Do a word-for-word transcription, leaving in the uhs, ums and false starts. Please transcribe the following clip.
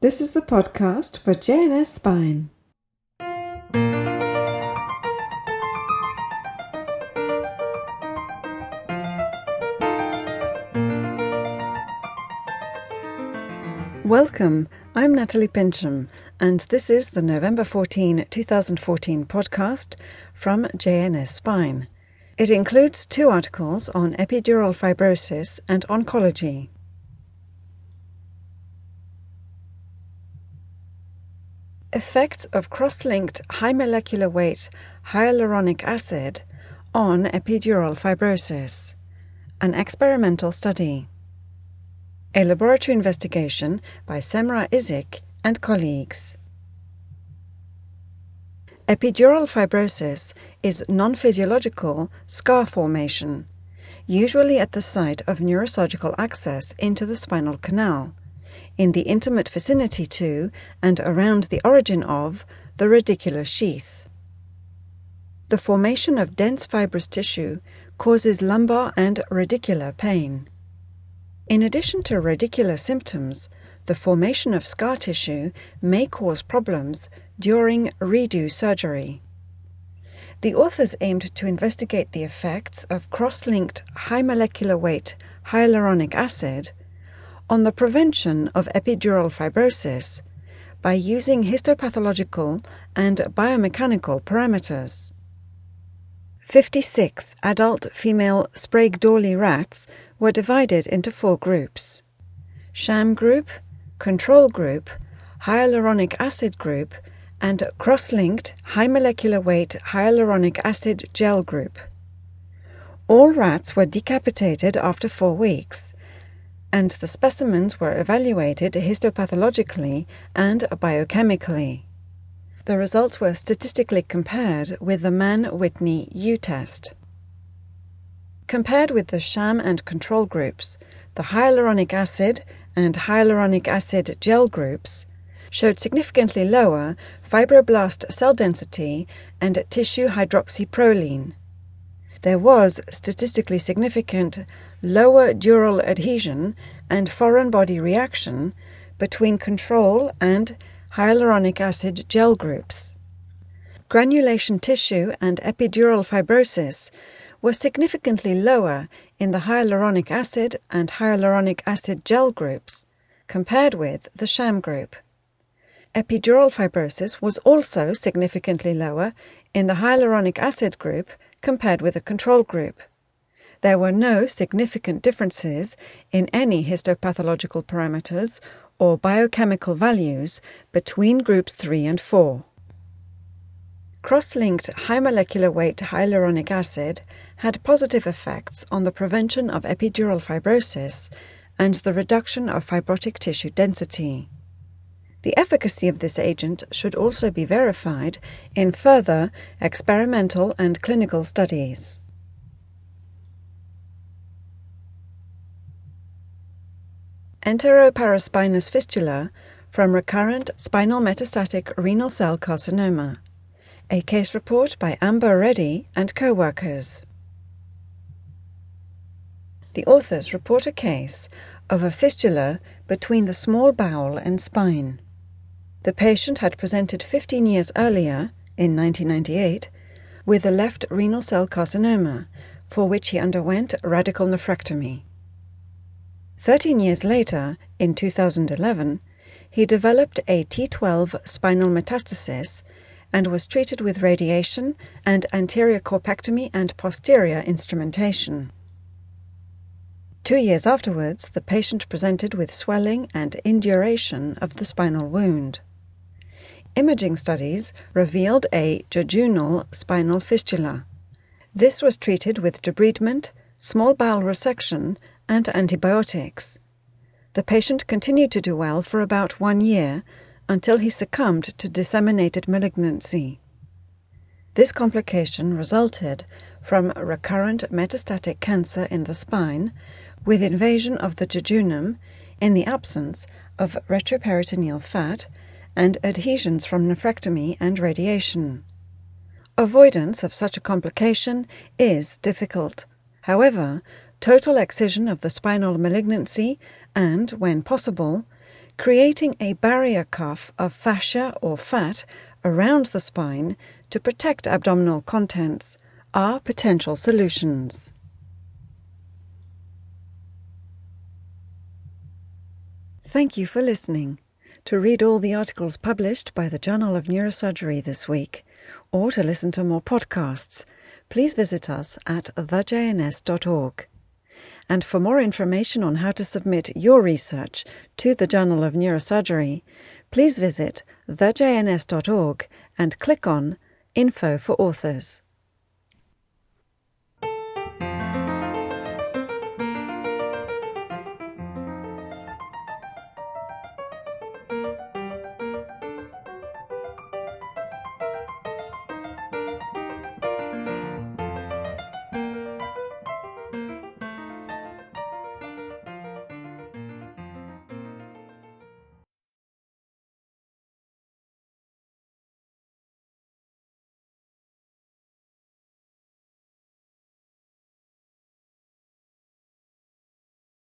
This is the podcast for J N S Spine. Welcome, I'm Natalie Pincham, and this is the November fourteenth, twenty fourteen podcast from J N S Spine. It includes two articles on epidural fibrosis and oncology. Effects of cross-linked high molecular weight hyaluronic acid on epidural fibrosis. An experimental study. A laboratory investigation by Semra Izik and colleagues. Epidural fibrosis is non-physiological scar formation, usually at the site of neurosurgical access into the spinal canal, in the intimate vicinity to and around the origin of the radicular sheath. The formation of dense fibrous tissue causes lumbar and radicular pain. In addition to radicular symptoms, the formation of scar tissue may cause problems during redo surgery. The authors aimed to investigate the effects of cross-linked high molecular weight hyaluronic acid on the prevention of epidural fibrosis by using histopathological and biomechanical parameters. fifty-six adult female Sprague-Dawley rats were divided into four groups: sham group, control group, hyaluronic acid group, and cross-linked high molecular weight hyaluronic acid gel group. All rats were decapitated after four weeks, and the specimens were evaluated histopathologically and biochemically. The results were statistically compared with the Mann-Whitney U-test. Compared with the sham and control groups, the hyaluronic acid and hyaluronic acid gel groups showed significantly lower fibroblast cell density and tissue hydroxyproline. There was statistically significant lower dural adhesion and foreign body reaction between control and hyaluronic acid gel groups. Granulation tissue and epidural fibrosis were significantly lower in the hyaluronic acid and hyaluronic acid gel groups compared with the sham group. Epidural fibrosis was also significantly lower in the hyaluronic acid group compared with the control group. There were no significant differences in any histopathological parameters or biochemical values between groups three and four. Cross-linked high molecular weight hyaluronic acid had positive effects on the prevention of epidural fibrosis and the reduction of fibrotic tissue density. The efficacy of this agent should also be verified in further experimental and clinical studies. Enteroparaspinous fistula from recurrent spinal metastatic renal cell carcinoma. A case report by Amber Reddy and co-workers. The authors report a case of a fistula between the small bowel and spine. The patient had presented fifteen years earlier, in nineteen ninety-eight, with a left renal cell carcinoma, for which he underwent radical nephrectomy. Thirteen years later, in two thousand eleven, he developed a T twelve spinal metastasis and was treated with radiation and anterior corpectomy and posterior instrumentation. Two years afterwards, the patient presented with swelling and induration of the spinal wound. Imaging studies revealed a jejunal spinal fistula. This was treated with debridement, small bowel resection, and antibiotics. The patient continued to do well for about one year until he succumbed to disseminated malignancy. This complication resulted from recurrent metastatic cancer in the spine with invasion of the jejunum in the absence of retroperitoneal fat and adhesions from nephrectomy and radiation. Avoidance of such a complication is difficult. However, total excision of the spinal malignancy and, when possible, creating a barrier cuff of fascia or fat around the spine to protect abdominal contents are potential solutions. Thank you for listening. To read all the articles published by the Journal of Neurosurgery this week, or to listen to more podcasts, please visit us at the j n s dot org. And for more information on how to submit your research to the Journal of Neurosurgery, please visit the j n s dot org and click on Info for Authors.